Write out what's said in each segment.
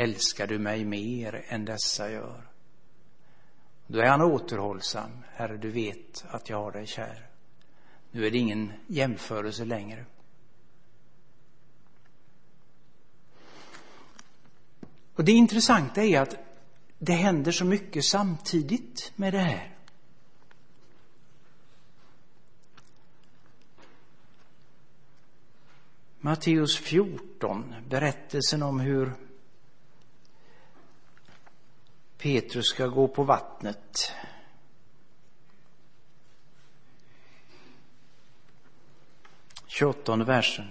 älskar du mig mer än dessa gör? Då är han återhållsam. Herre, du vet att jag har dig kär. Nu är det ingen jämförelse längre. Och det intressanta är att det händer så mycket samtidigt med det här. Matteus 14, berättelsen om hur Petrus ska gå på vattnet. Tjugoåttonde versen.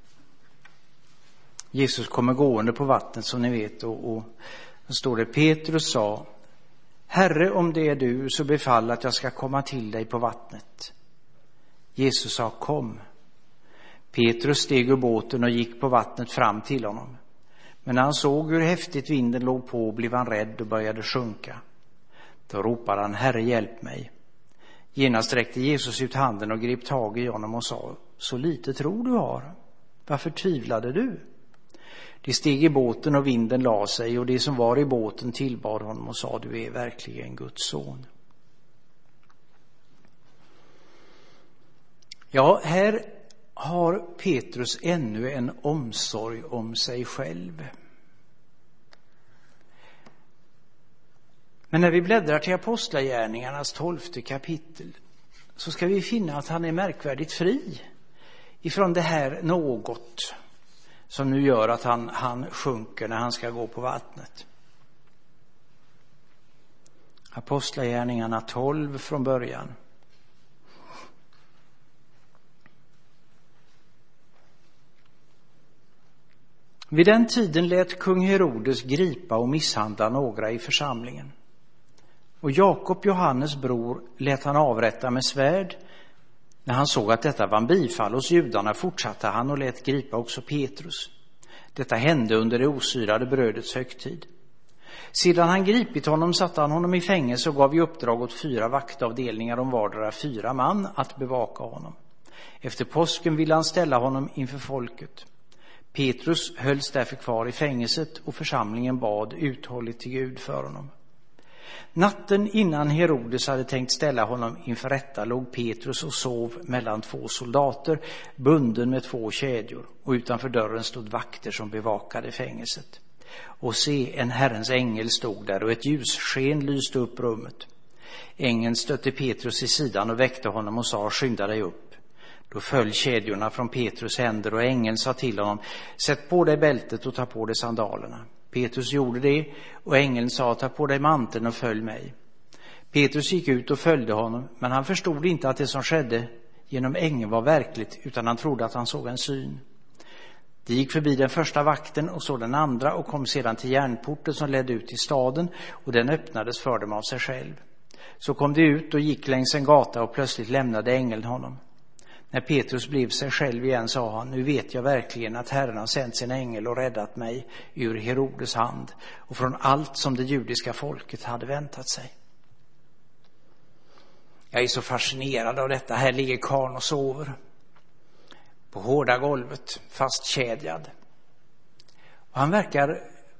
Jesus kommer gående på vattnet som ni vet och då står det: Petrus sa: Herre, om det är du, så befall att jag ska komma till dig på vattnet. Jesus sa: kom. Petrus steg ur båten och gick på vattnet fram till honom. Men när han såg hur häftigt vinden låg på blev han rädd och började sjunka. Då ropade han: Herre, hjälp mig. Genast sträckte Jesus ut handen och grep tag i honom och sa: så lite tro du har. Varför tvivlade du? De steg i båten och vinden la sig, och det som var i båten tillbad honom och sa: du är verkligen Guds son. Ja, här har Petrus ännu en omsorg om sig själv. Men när vi bläddrar till Apostlagärningarnas 12:e kapitel så ska vi finna att han är märkvärdigt fri ifrån det här något som nu gör att han sjunker när han ska gå på vattnet. Apostlagärningarna 12 från början. Vid den tiden lät kung Herodes gripa och misshandla några i församlingen. Och Jakob, Johannes bror, lät han avrätta med svärd. När han såg att detta var en bifall hos judarna fortsatte han och lät gripa också Petrus. Detta hände under det osyrade brödets högtid. Sedan han gripit honom satte han honom i fängelse och gav i uppdrag åt 4 vaktavdelningar om vardera 4 man att bevaka honom. Efter påsken ville han ställa honom inför folket. Petrus hölls därför kvar i fängelset och församlingen bad uthålligt till Gud för honom. Natten innan Herodes hade tänkt ställa honom inför rätta låg Petrus och sov mellan 2 soldater, bunden med 2 kedjor, och utanför dörren stod vakter som bevakade fängelset. Och se, en Herrens ängel stod där och ett ljussken lyste upp rummet. Ängeln stötte Petrus i sidan och väckte honom och sa: skynda dig upp. Då föll kedjorna från Petrus händer och ängeln sa till honom: sätt på dig bältet och ta på dig sandalerna. Petrus gjorde det och ängeln sa: ta på dig manteln och följ mig. Petrus gick ut och följde honom, men han förstod inte att det som skedde genom ängeln var verkligt, utan han trodde att han såg en syn. De gick förbi den första vakten och så den andra och kom sedan till järnporten som ledde ut till staden, och den öppnades för dem av sig själv. Så kom de ut och gick längs en gata och plötsligt lämnade ängeln honom. När Petrus blev sig själv igen sa han: nu vet jag verkligen att Herren har sänt sin ängel och räddat mig ur Herodes hand och från allt som det judiska folket hade väntat sig. Jag är så fascinerad av detta. Här ligger karln och sover på hårda golvet, fastkedjad. Och han verkar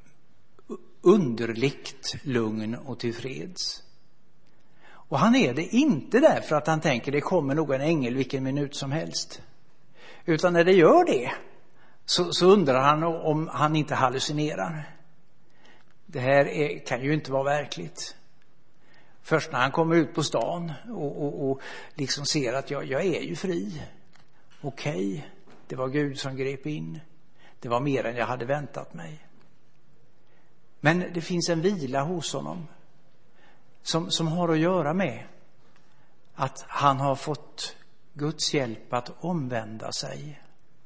underligt lugn och tillfreds. Och han är det inte därför att han tänker det kommer nog en ängel vilken minut som helst. Utan när det gör det så undrar han om han inte hallucinerar. Det här kan ju inte vara verkligt. Först när han kommer ut på stan och liksom ser att jag är ju fri. Okej, det var Gud som grep in. Det var mer än jag hade väntat mig. Men det finns en vila hos honom. Som har att göra med att han har fått Guds hjälp att omvända sig.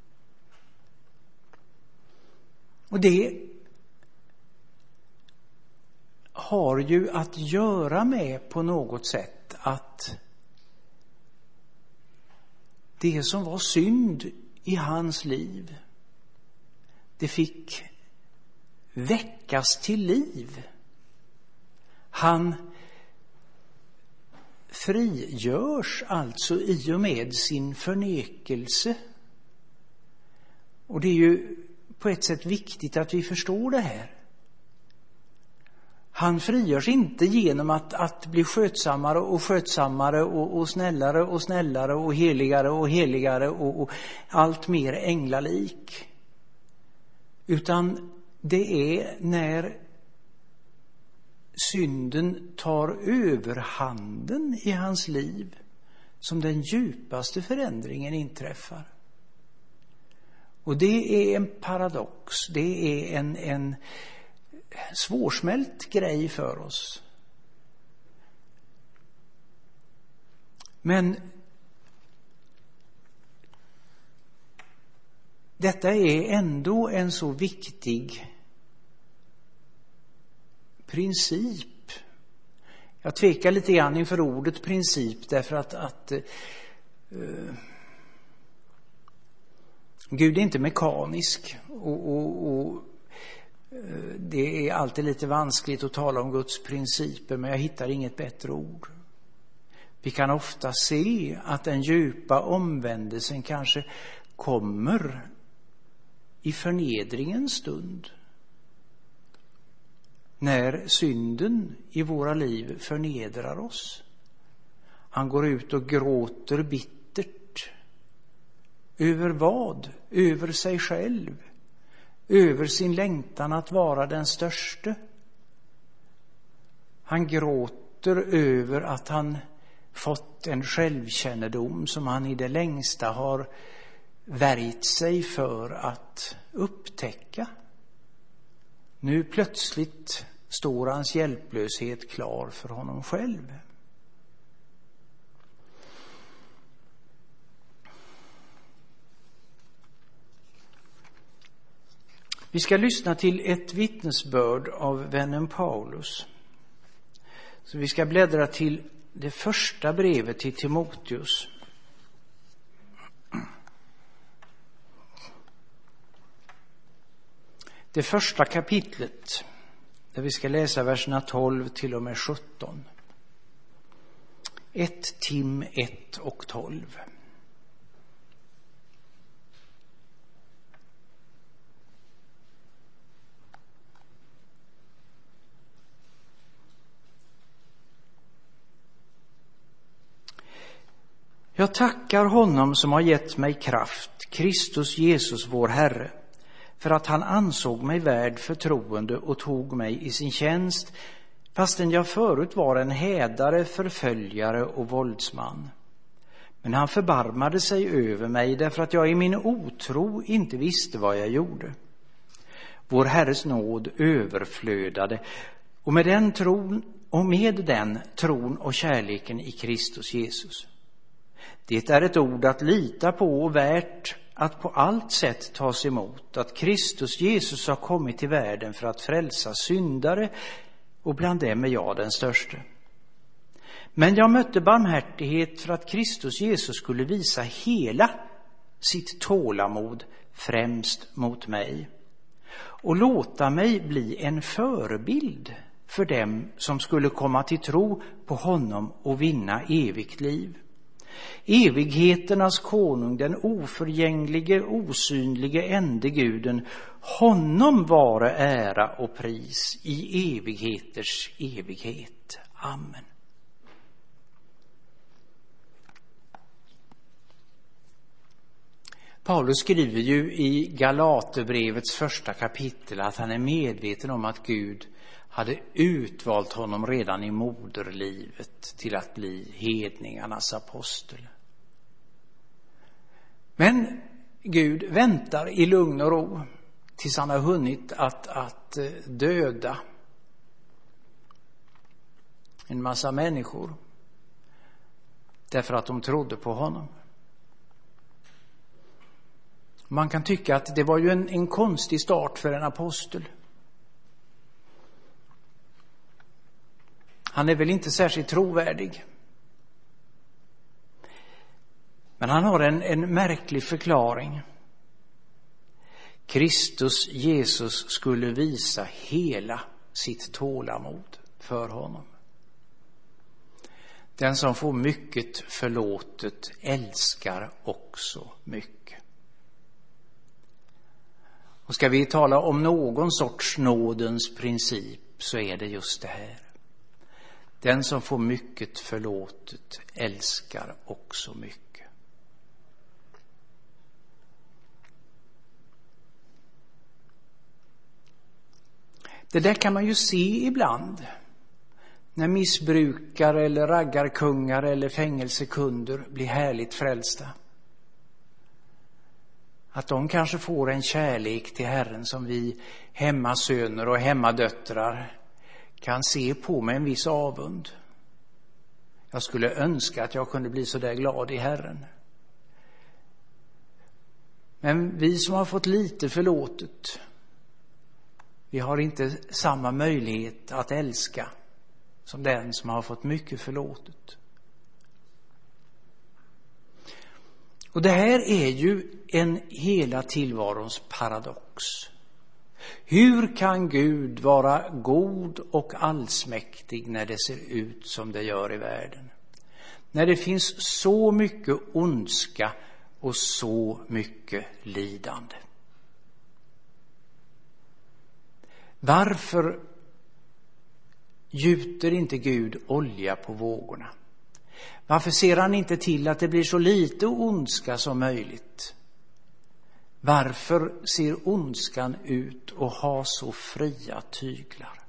Och det har ju att göra med på något sätt att det som var synd i hans liv, det fick väckas till liv. Han frigörs alltså i och med sin förnekelse. Och det är ju på ett sätt viktigt att vi förstår det här. Han frigörs inte genom att bli skötsammare och skötsammare och snällare och snällare och heligare och allt mer änglalik. Utan det är när synden tar överhanden i hans liv som den djupaste förändringen inträffar. Och det är en paradox, det är en svårsmält grej för oss. Men detta är ändå en så viktig princip. Jag tvekar lite grann inför ordet princip därför att Gud är inte mekanisk och det är alltid lite vanskligt att tala om Guds principer, men jag hittar inget bättre ord. Vi kan ofta se att den djupa omvändelsen kanske kommer i förnedringens stund. När synden i våra liv förnedrar oss. Han går ut och gråter bittert. Över vad? Över sig själv. Över sin längtan att vara den störste. Han gråter över att han fått en självkännedom som han i det längsta har värjt sig för att upptäcka. Nu plötsligt står hans hjälplöshet klar för honom själv. Vi ska lyssna till ett vittnesbörd av vännen Paulus. Så vi ska bläddra till det första brevet till Timoteus. Det första kapitlet, där vi ska läsa verserna 12 till och med 17. 1 Tim 1 och 12. Jag tackar honom som har gett mig kraft, Kristus Jesus vår Herre, för att han ansåg mig värd förtroende och tog mig i sin tjänst, fastän jag förut var en hädare, förföljare och våldsman. Men han förbarmade sig över mig därför att jag i min otro inte visste vad jag gjorde. Vår Herres nåd överflödade, och med den tron och kärleken i Kristus Jesus. Det är ett ord att lita på och värt att på allt sätt tas emot, att Kristus Jesus har kommit till världen för att frälsa syndare, och bland dem är jag den störste. Men jag mötte barmhärtighet för att Kristus Jesus skulle visa hela sitt tålamod främst mot mig och låta mig bli en förebild för dem som skulle komma till tro på honom och vinna evigt liv. Evigheternas konung, den oförgänglige, osynlige ende Guden, honom vare ära och pris i evigheters evighet. Amen. Paulus skriver ju i Galaterbrevets första kapitel att han är medveten om att Gud hade utvalt honom redan i moderlivet till att bli hedningarnas apostel. Men Gud väntar i lugn och ro tills han har hunnit att döda en massa människor därför att de trodde på honom. Man kan tycka att det var ju en konstig start för en apostel. Han är väl inte särskilt trovärdig. Men han har en märklig förklaring. Kristus Jesus skulle visa hela sitt tålamod för honom. Den som får mycket förlåtet älskar också mycket. Och ska vi tala om någon sorts nådens princip, så är det just det här. Den som får mycket förlåtet älskar också mycket. Det där kan man ju se ibland när missbrukare eller raggarkungar eller fängelsekunder blir härligt frälsta. Att de kanske får en kärlek till Herren som vi hemmasöner och hemmadöttrar kan se på med en viss avund. Jag skulle önska att jag kunde bli så där glad i Herren. Men vi som har fått lite förlåtet, vi har inte samma möjlighet att älska som den som har fått mycket förlåtet. Och det här är ju en hela tillvarons paradox. Hur kan Gud vara god och allsmäktig när det ser ut som det gör i världen? När det finns så mycket ondska och så mycket lidande. Varför gjuter inte Gud olja på vågorna? Varför ser han inte till att det blir så lite ondska som möjligt? Varför ser ondskan ut att ha så fria tyglar?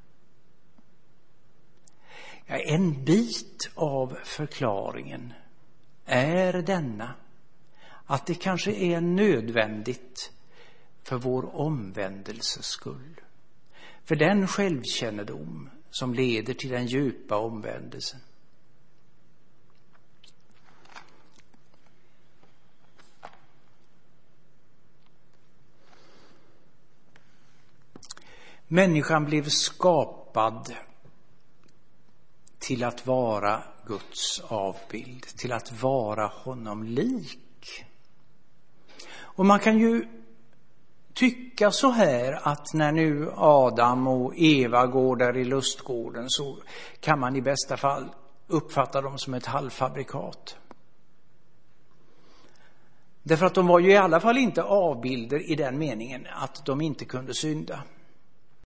Ja, en bit av förklaringen är denna, att det kanske är nödvändigt för vår omvändelses skull. För den självkännedom som leder till den djupa omvändelsen. Människan blev skapad till att vara Guds avbild, till att vara honom lik. Och man kan ju tycka så här att när nu Adam och Eva går där i lustgården så kan man i bästa fall uppfatta dem som ett halvfabrikat. Därför att de var ju i alla fall inte avbilder i den meningen att de inte kunde synda.